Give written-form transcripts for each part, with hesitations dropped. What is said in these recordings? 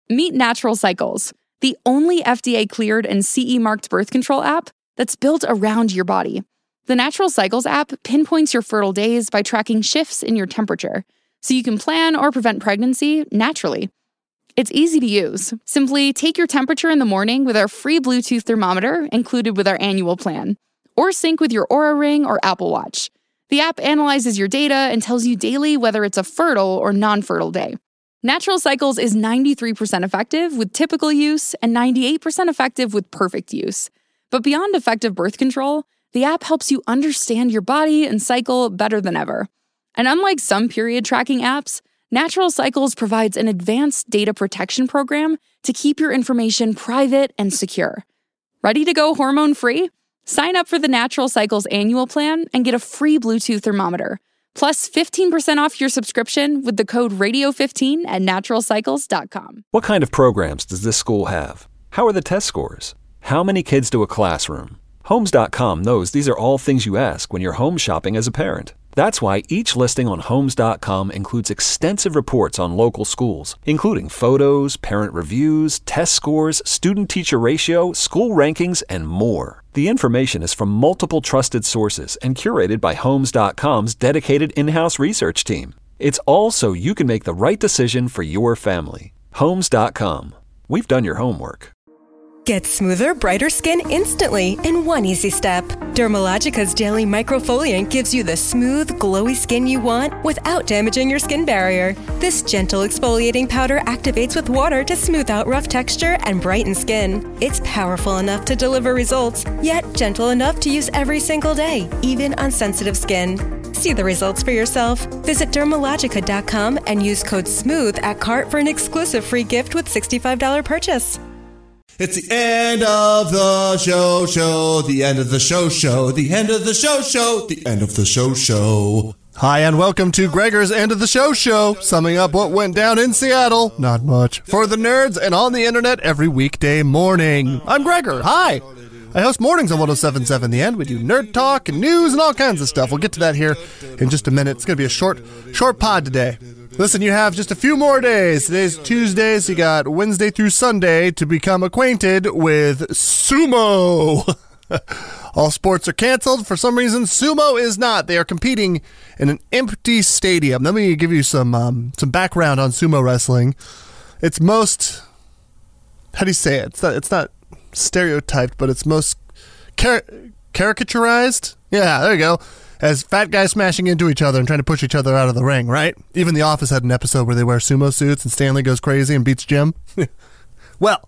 Meet Natural Cycles, the only FDA-cleared and CE-marked birth control app that's built around your body. The Natural Cycles app pinpoints your fertile days by tracking shifts in your temperature, so you can plan or prevent pregnancy naturally. It's easy to use. Simply take your temperature in the morning with our free Bluetooth thermometer included with our annual plan, or sync with your Oura Ring or Apple Watch. The app analyzes your data and tells you daily whether it's a fertile or non-fertile day. Natural Cycles is 93% effective with typical use and 98% effective with perfect use. But beyond effective birth control, the app helps you understand your body and cycle better than ever. And unlike some period tracking apps, Natural Cycles provides an advanced data protection program to keep your information private and secure. Ready to go hormone-free? Sign up for the Natural Cycles annual plan and get a free Bluetooth thermometer, plus 15% off your subscription with the code radio15 at naturalcycles.com. What kind of programs does this school have? How are the test scores? How many kids do a classroom? Homes.com knows these are all things you ask when you're home shopping as a parent. That's why each listing on Homes.com includes extensive reports on local schools, including photos, parent reviews, test scores, student-teacher ratio, school rankings, and more. The information is from multiple trusted sources and curated by Homes.com's dedicated in-house research team. It's all so you can make the right decision for your family. Homes.com. We've done your homework. Get smoother, brighter skin instantly in one easy step. Dermalogica's Daily Microfoliant gives you the smooth, glowy skin you want without damaging your skin barrier. This gentle exfoliating powder activates with water to smooth out rough texture and brighten skin. It's powerful enough to deliver results, yet gentle enough to use every single day, even on sensitive skin. See the results for yourself. Visit Dermalogica.com and use code SMOOTH at cart for an exclusive free gift with $65 purchase. It's the end of the show, the end of the show, the end of the show, the end of the show. Hi, and welcome to Gregor's End of the Show, summing up what went down in Seattle. Not much. For the nerds and on the internet every weekday morning. I'm Gregor. Hi. I host mornings on 107.7 The End. We do nerd talk and news and all kinds of stuff. We'll get to that here in just a minute. It's going to be a short pod today. Listen, you have just a few more days. Today's Tuesday, so you got Wednesday through Sunday to become acquainted with sumo. All sports are canceled. For some reason, sumo is not. They are competing in an empty stadium. Let me give you some background on sumo wrestling. It's most... How do you say it? It's not stereotyped, but it's most caricaturized. Yeah, there you go. As fat guys smashing into each other and trying to push each other out of the ring, right? Even The Office had an episode where they wear sumo suits and Stanley goes crazy and beats Jim. Well,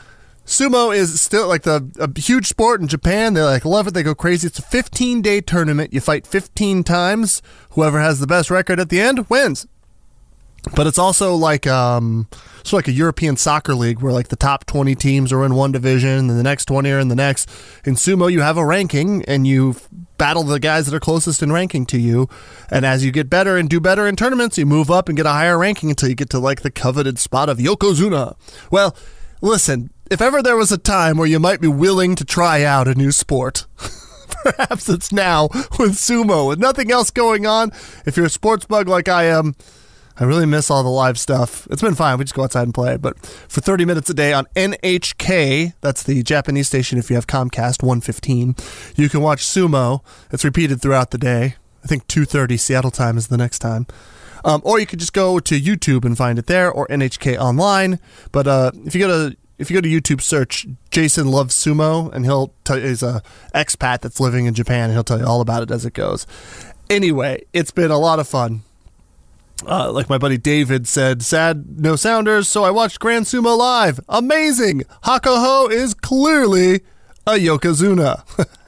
sumo is still like a huge sport in Japan. They love it. They go crazy. It's a 15-day tournament. You fight 15 times. Whoever has the best record at the end wins. But it's also like a European soccer league where like the top 20 teams are in one division and the next 20 are in the next. In sumo, you have a ranking and you battle the guys that are closest in ranking to you. And as you get better and do better in tournaments, you move up and get a higher ranking until you get to like the coveted spot of Yokozuna. Well, listen, if ever there was a time where you might be willing to try out a new sport, perhaps it's now with sumo. With nothing else going on, if you're a sports bug like I am, I really miss all the live stuff. It's been fine. We just go outside and play. But for 30 minutes a day on NHK, that's the Japanese station if you have Comcast 115, you can watch sumo. It's repeated throughout the day. I think 2:30 Seattle time is the next time. Or you could just go to YouTube and find it there, or NHK online. But if you go to YouTube, search Jason Loves Sumo, and he'll tell you, he's a expat that's living in Japan, and he'll tell you all about it as it goes. Anyway, it's been a lot of fun. Like my buddy David said, sad no sounders, so I watched Grand Sumo live. Amazing! Hakuho is clearly a Yokozuna.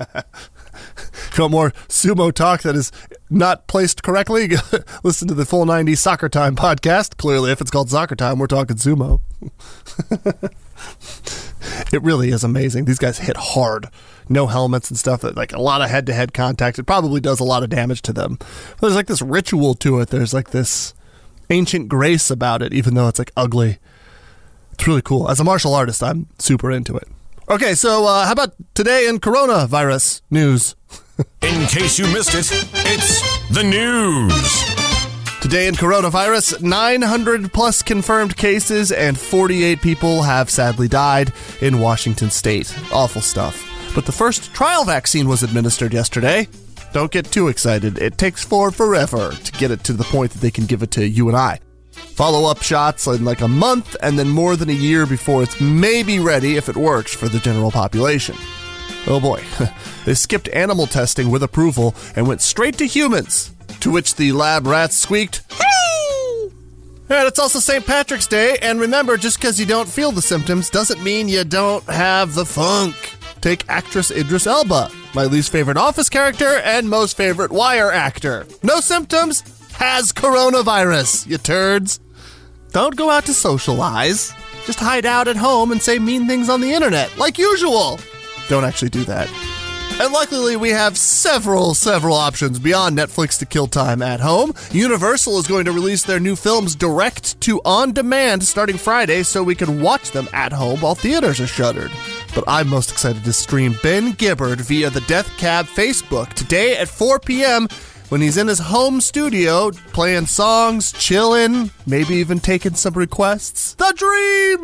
If you want more sumo talk that is not placed correctly, listen to the Full 90 Soccer Time podcast. Clearly, if it's called Soccer Time, we're talking sumo. It really is amazing. These guys hit hard. No helmets and stuff. Like a lot of head-to-head contact. It probably does a lot of damage to them. But there's like this ritual to it. There's like this ancient grace about it, even though it's like ugly. It's really cool. As a martial artist, I'm super into it. Okay, so how about today in coronavirus news? In case you missed it, it's the news. Today in coronavirus, 900 plus confirmed cases and 48 people have sadly died in Washington state. Awful stuff. But the first trial vaccine was administered yesterday. Don't get too excited. It takes forever to get it to the point that they can give it to you and I. Follow-up shots in like a month and then more than a year before it's maybe ready if it works for the general population. Oh boy, they skipped animal testing with approval and went straight to humans, to which the lab rats squeaked, "Hey!" And it's also St. Patrick's Day, and remember, just because you don't feel the symptoms doesn't mean you don't have the funk. Take actress Idris Elba, my least favorite Office character and most favorite Wire actor. No symptoms, has coronavirus, you turds. Don't go out to socialize. Just hide out at home and say mean things on the internet, like usual. Don't actually do that. And luckily, we have several options beyond Netflix to kill time at home. Universal is going to release their new films direct to on-demand starting Friday so we can watch them at home while theaters are shuttered. But I'm most excited to stream Ben Gibbard via the Death Cab Facebook today at 4 p.m. when he's in his home studio playing songs, chilling, maybe even taking some requests. The dream!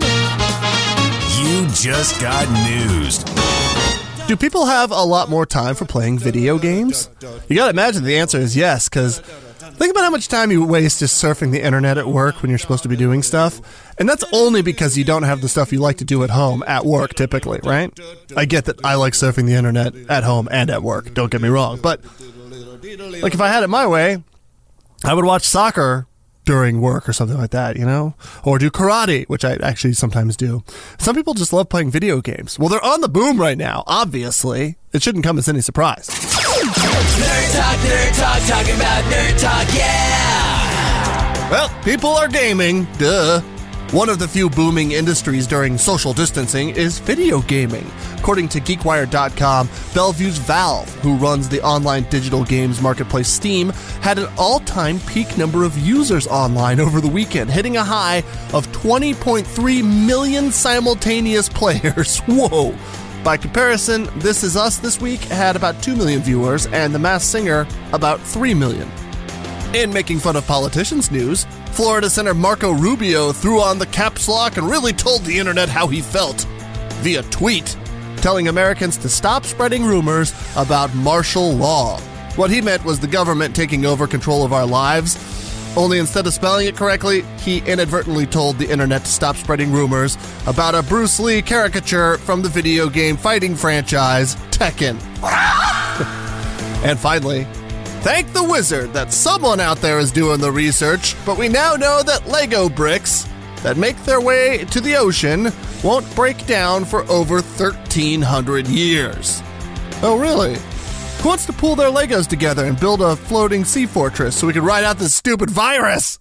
You just got news. Do people have a lot more time for playing video games? You gotta imagine the answer is yes, because think about how much time you waste just surfing the internet at work when you're supposed to be doing stuff. And that's only because you don't have the stuff you like to do at home at work, typically, right? I get that I like surfing the internet at home and at work, don't get me wrong. But, like, if I had it my way, I would watch soccer during work or something like that, you know? Or do karate, which I actually sometimes do. Some people just love playing video games. Well, they're on the boom right now, obviously. It shouldn't come as any surprise. Nerd talk, talking about nerd talk, yeah! Well, people are gaming, duh. One of the few booming industries during social distancing is video gaming. According to GeekWire.com, Bellevue's Valve, who runs the online digital games marketplace Steam, had an all-time peak number of users online over the weekend, hitting a high of 20.3 million simultaneous players. Whoa! By comparison, This Is Us this week had about 2 million viewers, and The Masked Singer about 3 million. In making fun of politicians news, Florida Senator Marco Rubio threw on the caps lock and really told the internet how he felt via tweet, telling Americans to stop spreading rumors about martial law. What he meant was the government taking over control of our lives, only instead of spelling it correctly, he inadvertently told the internet to stop spreading rumors about a Bruce Lee caricature from the video game fighting franchise Tekken. And finally, thank the wizard that someone out there is doing the research, but we now know that Lego bricks that make their way to the ocean won't break down for over 1,300 years. Oh, really? Who wants to pool their Legos together and build a floating sea fortress so we can ride out this stupid virus?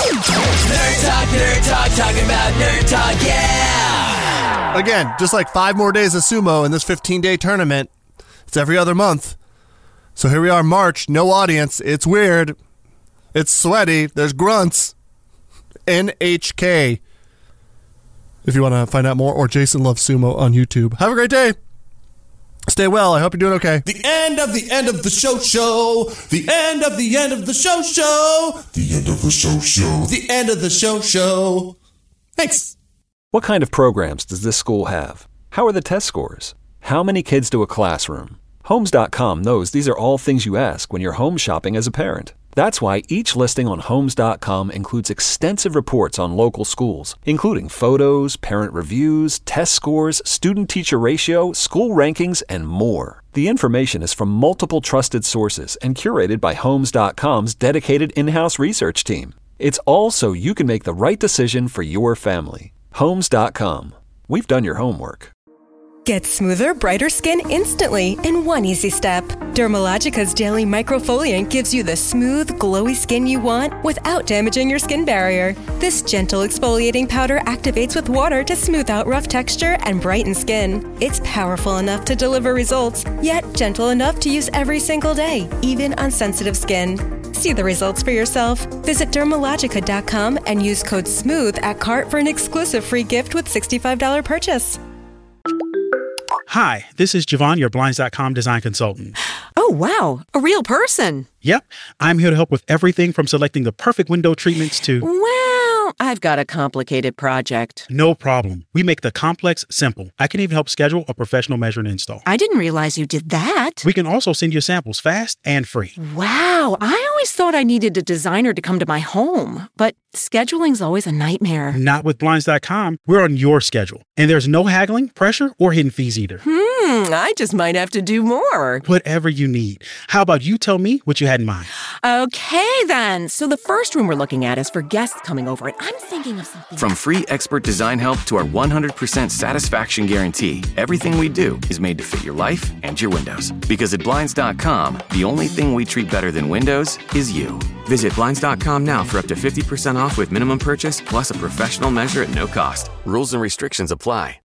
Nerd talk, talking about nerd talk, yeah! Again, just like 5 more days of sumo in this 15-day tournament. It's every other month. So here we are, March, no audience. It's weird. It's sweaty. There's grunts. NHK. If you want to find out more, or Jason Loves Sumo on YouTube. Have a great day. Stay well. I hope you're doing okay. The end of the end of the show. The end of the end of the show. The end of the show. The end of the show. Thanks. What kind of programs does this school have? How are the test scores? How many kids do a classroom? Homes.com knows these are all things you ask when you're home shopping as a parent. That's why each listing on Homes.com includes extensive reports on local schools, including photos, parent reviews, test scores, student-teacher ratio, school rankings, and more. The information is from multiple trusted sources and curated by Homes.com's dedicated in-house research team. It's all so you can make the right decision for your family. Homes.com. We've done your homework. Get smoother, brighter skin instantly in one easy step. Dermalogica's daily microfoliant gives you the smooth, glowy skin you want without damaging your skin barrier. This gentle exfoliating powder activates with water to smooth out rough texture and brighten skin. It's powerful enough to deliver results, yet gentle enough to use every single day, even on sensitive skin. See the results for yourself. Visit Dermalogica.com and use code SMOOTH at cart for an exclusive free gift with $65 purchase. Hi, this is Javon, your Blinds.com design consultant. Oh, wow. A real person. Yep. I'm here to help with everything from selecting the perfect window treatments to... Well, I've got a complicated project. No problem. We make the complex simple. I can even help schedule a professional measure and install. I didn't realize you did that. We can also send you samples fast and free. Wow. I always thought I needed a designer to come to my home, but scheduling's always a nightmare. Not with Blinds.com. We're on your schedule. And there's no haggling, pressure, or hidden fees either. I just might have to do more. Whatever you need. How about you tell me what you had in mind? Okay, then. So the first room we're looking at is for guests coming over, and I'm thinking of something... From free expert design help to our 100% satisfaction guarantee, everything we do is made to fit your life and your windows. Because at Blinds.com, the only thing we treat better than windows is you. Visit Blinds.com now for up to 50% off with minimum purchase, plus a professional measure at no cost. Rules and restrictions apply.